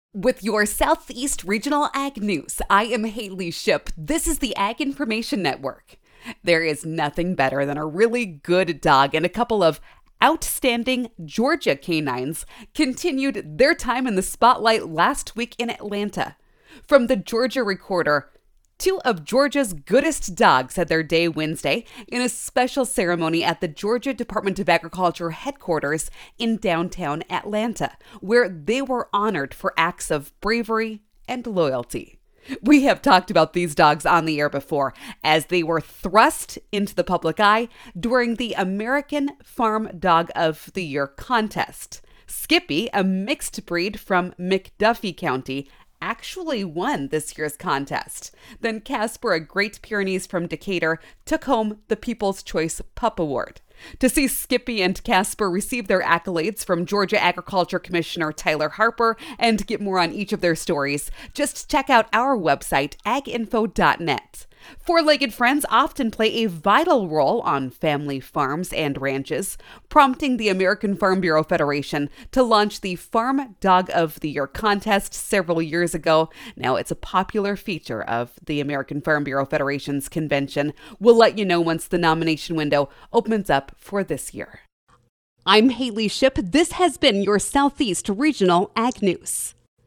With your Southeast Regional Ag News, I am Haley Ship. This is the Ag Information Network. There is nothing better than a really good dog, and a couple of outstanding Georgia canines continued their time in the spotlight last week in Atlanta. From the Georgia Recorder, two of Georgia's goodest dogs had their day Wednesday in a special ceremony at the Georgia Department of Agriculture headquarters in downtown Atlanta, where they were honored for acts of bravery and loyalty. We have talked about these dogs on the air before, as they were thrust into the public eye during the American Farm Dog of the Year contest. Skippy, a mixed breed from McDuffie County, actually won this year's contest. Then Casper, a Great Pyrenees from Decatur, took home the People's Choice Pup Award. To see Skippy and Casper receive their accolades from Georgia Agriculture Commissioner Tyler Harper and get more on each of their stories, just check out our website, aginfo.net. Four-legged friends often play a vital role on family farms and ranches, prompting the American Farm Bureau Federation to launch the Farm Dog of the Year contest several years ago. Now it's a popular feature of the American Farm Bureau Federation's convention. We'll let you know once the nomination window opens up for this year. I'm Haley Ship. This has been your Southeast Regional Ag News.